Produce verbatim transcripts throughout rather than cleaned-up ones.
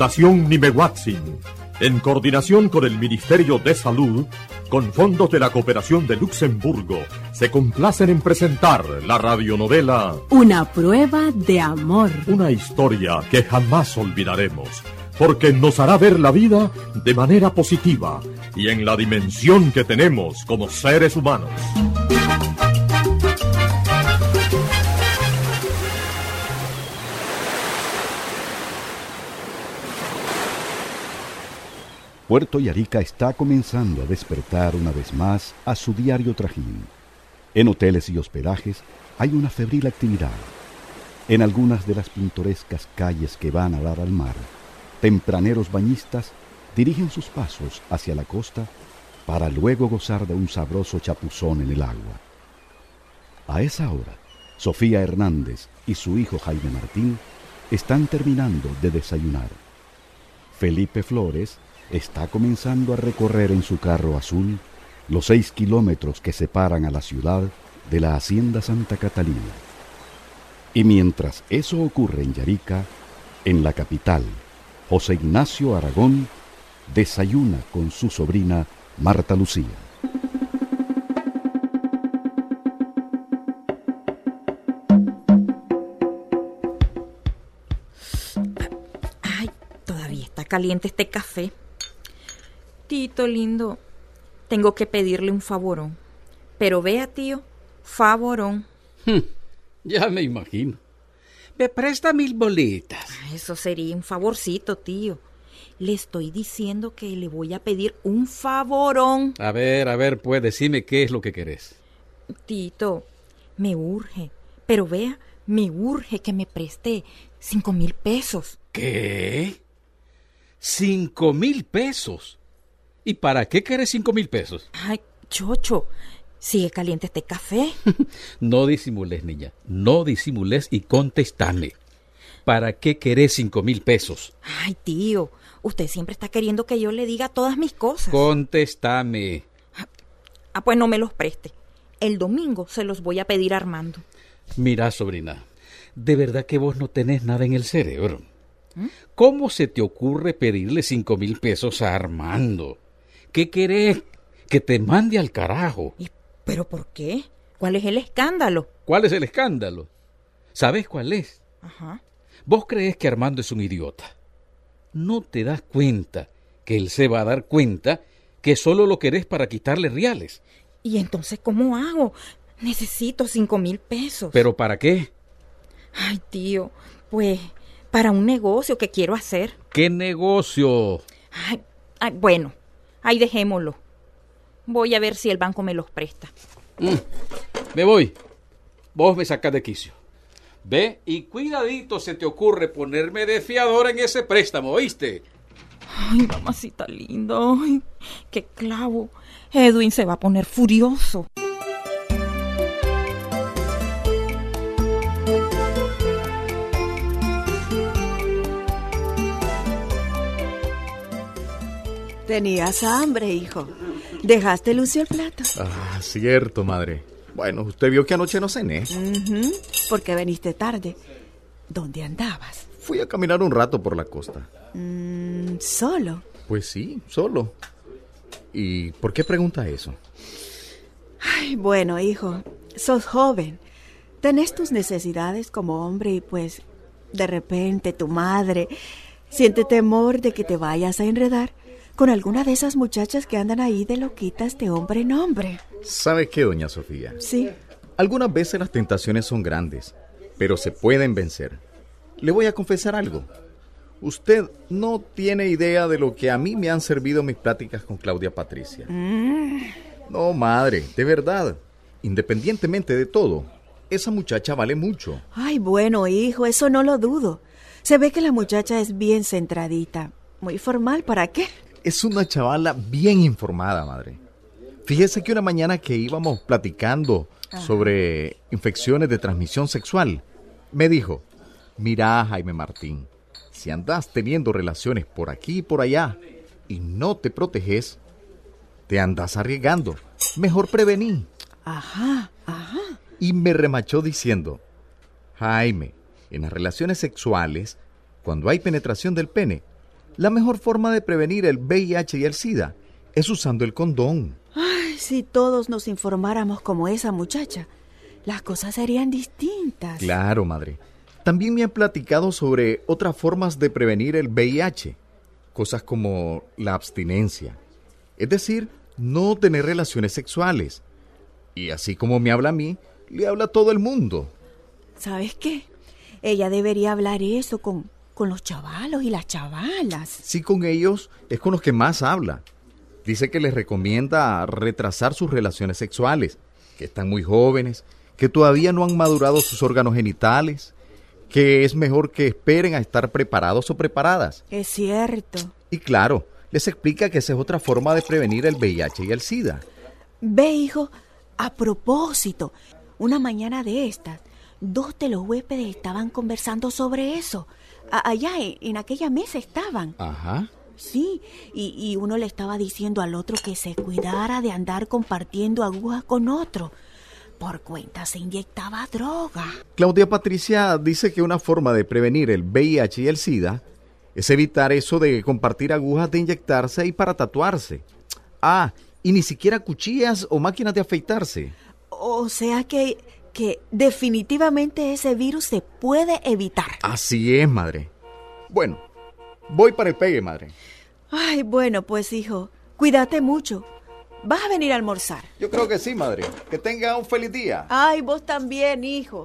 Fundación Nimehuatzin, en coordinación con el Ministerio de Salud, con fondos de la Cooperación de Luxemburgo, se complacen en presentar la radionovela Una prueba de amor. Una historia que jamás olvidaremos, porque nos hará ver la vida de manera positiva y en la dimensión que tenemos como seres humanos. Puerto Yarica está comenzando a despertar una vez más a su diario trajín. En hoteles y hospedajes hay una febril actividad. En algunas de las pintorescas calles que van a dar al mar, tempraneros bañistas dirigen sus pasos hacia la costa para luego gozar de un sabroso chapuzón en el agua. A esa hora, Sofía Hernández y su hijo Jaime Martín están terminando de desayunar. Felipe Flores está comenzando a recorrer en su carro azul los seis kilómetros que separan a la ciudad de la Hacienda Santa Catalina. Y mientras eso ocurre en Yarica, en la capital, José Ignacio Aragón desayuna con su sobrina Marta Lucía. Ay, todavía está caliente este café. Tito lindo, tengo que pedirle un favorón. Pero vea, tío, favorón. Hmm, ya me imagino. Me presta mil boletas. Eso sería un favorcito, tío. Le estoy diciendo que le voy a pedir un favorón. A ver, a ver, pues decime qué es lo que querés. Tito, me urge, pero vea, me urge que me preste cinco mil pesos. ¿Qué? ¿Cinco mil pesos? ¿Y para qué querés cinco mil pesos? Ay, chocho, ¿sigue caliente este café? No disimules, niña, no disimules y contestame. ¿Para qué querés cinco mil pesos? Ay, tío, usted siempre está queriendo que yo le diga todas mis cosas. Contéstame. Ah, pues no me los preste. El domingo se los voy a pedir a Armando. Mira, sobrina, de verdad que vos no tenés nada en el cerebro. ¿Mm? ¿Cómo se te ocurre pedirle cinco mil pesos a Armando? ¿Qué querés? Que te mande al carajo. ¿Y pero por qué? ¿Cuál es el escándalo? ¿Cuál es el escándalo? ¿Sabés cuál es? Ajá. Vos creés que Armando es un idiota. ¿No te das cuenta que él se va a dar cuenta que solo lo querés para quitarle reales? ¿Y entonces cómo hago? Necesito cinco mil pesos. ¿Pero para qué? Ay, tío, pues para un negocio que quiero hacer. ¿Qué negocio? Ay, ay, bueno, ahí dejémoslo. Voy a ver si el banco me los presta. Mm, me voy. Vos me sacás de quicio. Ve y cuidadito se te ocurre ponerme de fiador en ese préstamo, ¿oíste? Ay, mamacita linda, ay, qué clavo. Edwin se va a poner furioso. Tenías hambre, hijo. ¿Dejaste lucio el plato? Ah, cierto, madre. Bueno, usted vio que anoche no cené. Uh-huh. Porque veniste tarde. ¿Dónde andabas? Fui a caminar un rato por la costa. Mm, ¿Solo? Pues sí, solo. ¿Y por qué pregunta eso? Ay, bueno, hijo, sos joven. Tenés tus necesidades como hombre y pues de repente tu madre siente temor de que te vayas a enredar con alguna de esas muchachas que andan ahí de loquitas de hombre en hombre. ¿Sabe qué, doña Sofía? Sí. Algunas veces las tentaciones son grandes, pero se pueden vencer. Le voy a confesar algo. Usted no tiene idea de lo que a mí me han servido mis pláticas con Claudia Patricia. Mm. No, madre, de verdad. Independientemente de todo, esa muchacha vale mucho. Ay, bueno, hijo, eso no lo dudo. Se ve que la muchacha es bien centradita. Muy formal, ¿para qué? Es una chavala bien informada, madre. Fíjese que una mañana que íbamos platicando Ajá. sobre infecciones de transmisión sexual, me dijo, mira, Jaime Martín, si andas teniendo relaciones por aquí y por allá y no te proteges, te andas arriesgando. Mejor prevení. Ajá, ajá. Y me remachó diciendo, Jaime, en las relaciones sexuales, cuando hay penetración del pene, la mejor forma de prevenir el V I H y el SIDA es usando el condón. Ay, si todos nos informáramos como esa muchacha, las cosas serían distintas. Claro, madre. También me han platicado sobre otras formas de prevenir el V I H. Cosas como la abstinencia. Es decir, no tener relaciones sexuales. Y así como me habla a mí, le habla a todo el mundo. ¿Sabes qué? Ella debería hablar eso con, con los chavalos y las chavalas. Sí, con ellos es con los que más habla. Dice que les recomienda retrasar sus relaciones sexuales, que están muy jóvenes, que todavía no han madurado sus órganos genitales, que es mejor que esperen a estar preparados o preparadas. Es cierto. Y claro, les explica que esa es otra forma de prevenir el V I H y el SIDA. Ve, hijo, a propósito, una mañana de estas, dos de los huéspedes estaban conversando sobre eso. A- allá en, en aquella mesa estaban. Ajá. Sí, y, y uno le estaba diciendo al otro que se cuidara de andar compartiendo agujas con otro. Por cuenta se inyectaba droga. Claudia Patricia dice que una forma de prevenir el V I H y el SIDA es evitar eso de compartir agujas de inyectarse y para tatuarse. Ah, y ni siquiera cuchillas o máquinas de afeitarse. O sea que, que definitivamente ese virus se puede evitar. Así es, madre. Bueno, voy para el pegue, madre. Ay, bueno, pues hijo, cuídate mucho. ¿Vas a venir a almorzar? Yo creo que sí, madre. Que tenga un feliz día. Ay, vos también, hijo.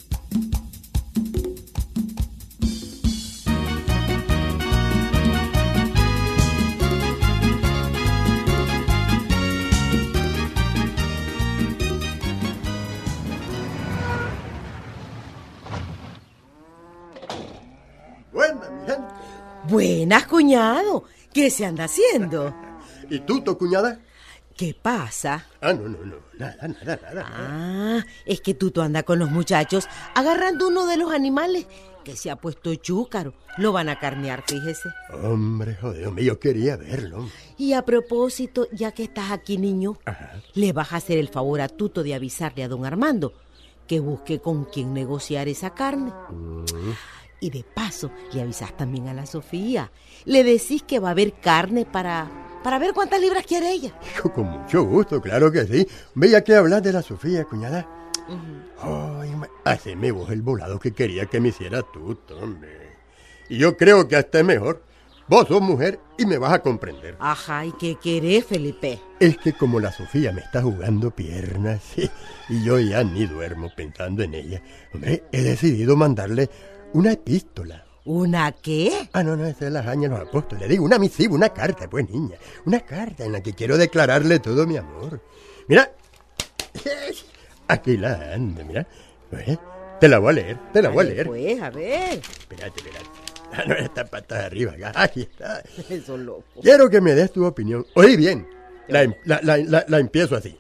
Buena, mi gente. Buenas, cuñado. ¿Qué se anda haciendo? ¿Y tú, tu cuñada? ¿Qué pasa? Ah, no, no, no. Nada, nada, nada. Ah, es que Tuto anda con los muchachos agarrando uno de los animales que se ha puesto chúcaro. Lo van a carnear, fíjese. Hombre, joder, yo quería verlo. Y a propósito, ya que estás aquí, niño, Ajá. le vas a hacer el favor a Tuto de avisarle a don Armando que busque con quién negociar esa carne. Mm. Y de paso, le avisas también a la Sofía. Le decís que va a haber carne para, para ver cuántas libras quiere ella. Hijo, con mucho gusto, claro que sí. Veía que hablas de la Sofía, cuñada. Ay, ma- haceme vos el volado que quería que me hiciera tú, hombre. Y yo creo que hasta es mejor. Vos sos mujer y me vas a comprender. Ajá, ¿y qué querés, Felipe? Es que como la Sofía me está jugando piernas sí, y yo ya ni duermo pensando en ella, hombre, he decidido mandarle una epístola. ¿Una qué? Ah, no, no, esa es la hazaña de los apóstoles. Digo, una misiva, una carta, pues niña. Una carta en la que quiero declararle todo mi amor. Mira, aquí la ando, mira. ¿Eh? Te la voy a leer, te la voy a Dale, leer. pues, a ver. Espérate, espérate. Ah, no, está patas arriba acá. Aquí está. Eso loco. Quiero que me des tu opinión. Oí bien, la, em- la, la, la, la empiezo así.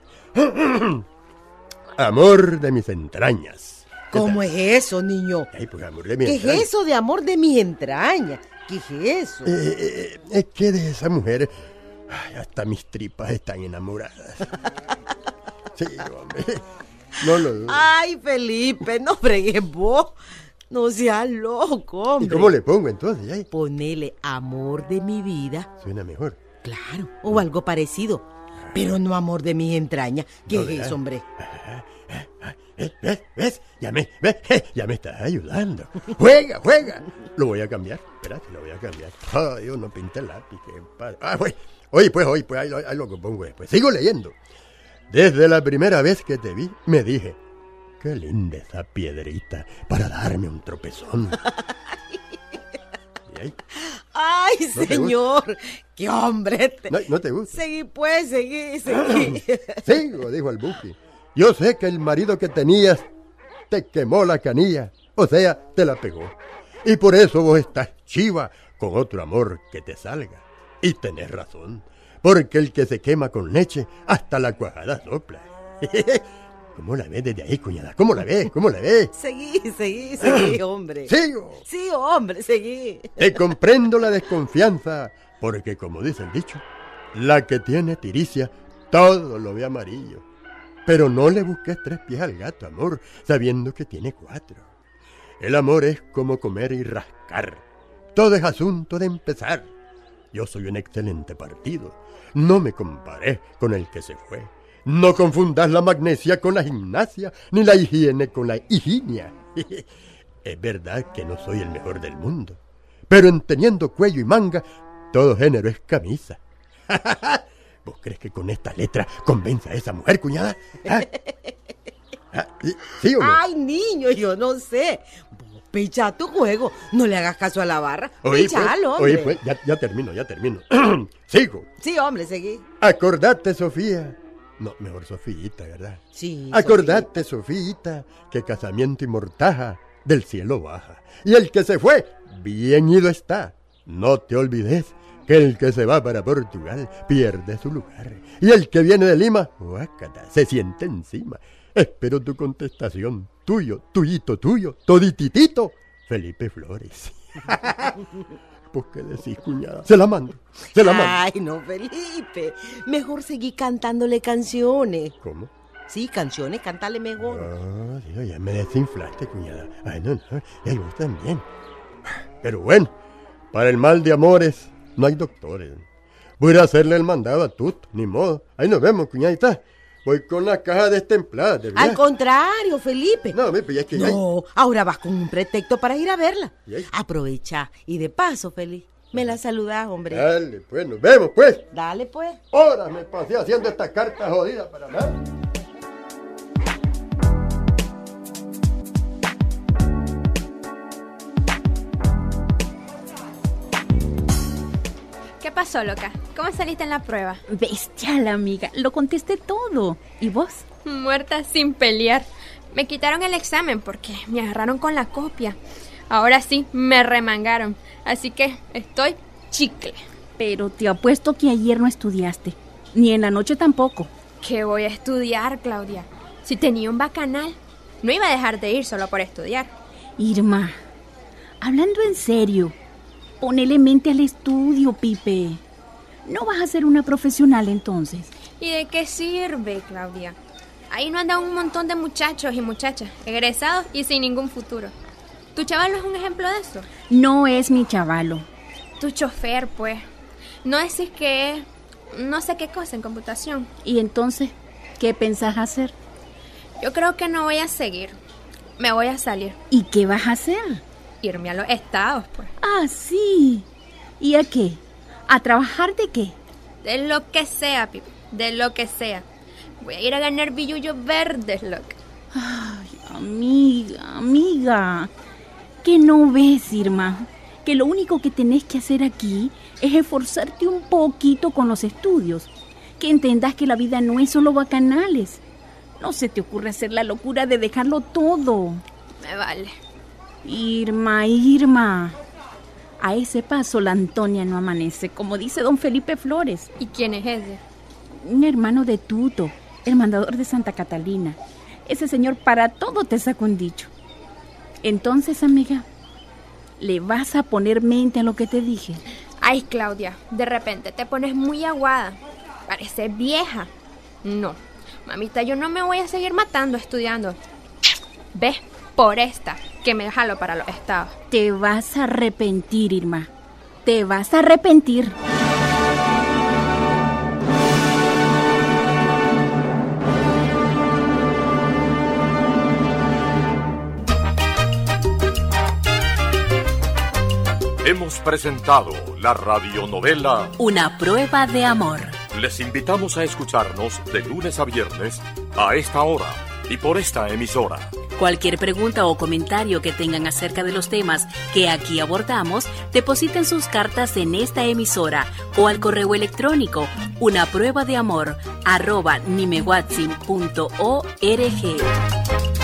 Amor de mis entrañas. ¿Qué ¿Cómo tal? es eso, niño? Ay, pues amor de mis ¿Qué es entrañas. eso de amor de mis entrañas? ¿Qué es eso? Eh, eh, es que de esa mujer, ay, hasta mis tripas están enamoradas. Sí, hombre. No lo dudo. Ay, Felipe, no fregues vos. No seas loco, hombre. ¿Y cómo le pongo entonces? Ay, Ponele amor de mi vida. suena mejor. Claro, o algo parecido. Pero no amor de mis entrañas. ¿Qué No, es ¿verdad? eso, hombre? ¿Ves? ¿Ves? ¿Ves? Ya me, ¿ves? Eh, ya me estás ayudando. Juega, juega. Lo voy a cambiar. Espérate, lo voy a cambiar. Ay, Dios, no pinta el lápiz. Qué padre. Ah, pues, oye, pues, oye, pues, ahí, lo- ahí lo compongo después. Sigo leyendo. Desde la primera vez que te vi, me dije, qué linda esa piedrita para darme un tropezón. Y ahí, Ay, ¿No te señor. Qué hombre. Te... no, ¿no te gusta? Seguí, pues, seguí, seguí. Sigo, dijo el Buki. Yo sé que el marido que tenías te quemó la canilla, o sea, te la pegó. Y por eso vos estás chiva con otro amor que te salga. Y tenés razón, porque el que se quema con leche, hasta la cuajada sopla. ¿Cómo la ves desde ahí, cuñada? ¿Cómo la ves? ¿Cómo la ves? Seguí, seguí, seguí, hombre. Sigo. Sí, hombre, seguí. Te comprendo la desconfianza, porque como dice el dicho, la que tiene tiricia, todo lo ve amarillo. Pero no le busques tres pies al gato, amor, sabiendo que tiene cuatro. El amor es como comer y rascar. todo es asunto de empezar. Yo soy un excelente partido. No me comparé con el que se fue. No confundas la magnesia con la gimnasia, ni la higiene con la higienia. Es verdad que no soy el mejor del mundo, pero en teniendo cuello y manga, todo género es camisa. ¿Vos crees que con esta letra convenza a esa mujer, cuñada? ¿Ah? ¿Ah? ¿Sí o no? Ay, niño, yo no sé. Vos pecha tu juego. No le hagas caso a la barra. Oye, Pechalo, pues, hombre. oye, pues, ya, ya termino, ya termino. Sigo. Sí, hombre, seguí. Acordate, Sofía. No, mejor Sofíita, ¿verdad? Sí. Acordate, Sofíita, que casamiento y mortaja del cielo baja. Y el que se fue, bien ido está. No te olvides que el que se va para Portugal pierde su lugar. Y el que viene de Lima, guácata, se siente encima. Espero tu contestación. Tuyo, tuyito, tuyo, todititito, Felipe Flores. ¿Pues qué decís, cuñada? Se la mando, se la mando. Ay, no, Felipe. Mejor seguí cantándole canciones. ¿Cómo? Sí, canciones, cántale mejor. Ah, Dios, ya me desinflaste, cuñada. Ay, no, no, y vos también. Pero bueno, para el mal de amores no hay doctores. Voy a ir a hacerle el mandado a Tut, ni modo. Ahí nos vemos, cuñadita. Voy con la caja destemplada, de verdad. Al contrario, Felipe. No, me es que No, ahora vas con un pretexto para ir a verla. ¿Y ahí? Aprovecha. Y de paso, Felipe, me la saludás, hombre. Dale, pues, nos vemos, pues. Dale, pues. Horas me pasé haciendo esta carta jodida para nada. ¿Qué pasó, loca? ¿Cómo saliste en la prueba? Bestial, amiga. Lo contesté todo. ¿Y vos? Muerta sin pelear. Me quitaron el examen porque me agarraron con la copia. Ahora sí, me remangaron. Así que estoy chicle. Pero te apuesto que ayer no estudiaste. Ni en la noche tampoco. ¿Qué voy a estudiar, Claudia? Si tenía un bacanal, no iba a dejar de ir solo por estudiar. Irma, hablando en serio, ponele mente al estudio, Pipe. No vas a ser una profesional entonces. ¿Y de qué sirve, Claudia? Ahí no andan un montón de muchachos y muchachas, egresados y sin ningún futuro. ¿Tu chavalo es un ejemplo de eso? No es mi chavalo. Tu chofer, pues. No decís que es no sé qué cosa en computación. ¿Y entonces qué pensás hacer? Yo creo que no voy a seguir. Me voy a salir. ¿Y qué vas a hacer? Irme a los estados, pues. Ah, sí. ¿Y a qué? ¿A trabajar de qué? De lo que sea, Pipi. De lo que sea. Voy a ir a ganar billullos verdes, loca. Ay, amiga, amiga. ¿Qué no ves, Irma? Que lo único que tenés que hacer aquí es esforzarte un poquito con los estudios. Que entendas que la vida no es solo bacanales. No se te ocurre hacer la locura de dejarlo todo. Me vale. Irma, Irma. A ese paso la Antonia no amanece, como dice don Felipe Flores. ¿Y quién es ese? Un hermano de Tuto, el mandador de Santa Catalina. Ese señor para todo te saca un dicho. Entonces, amiga, ¿le vas a poner mente a lo que te dije? Ay, Claudia, de repente te pones muy aguada. Pareces vieja. No, mamita, yo no me voy a seguir matando estudiando. ¿Ves? Por esta, que me jalo para los estados. Te vas a arrepentir, Irma. Te vas a arrepentir. Hemos presentado la radionovela Una prueba de amor. Les invitamos a escucharnos de lunes a viernes a esta hora y por esta emisora. Cualquier pregunta o comentario que tengan acerca de los temas que aquí abordamos, depositen sus cartas en esta emisora o al correo electrónico una prueba de amor arroba nimewatsin punto org.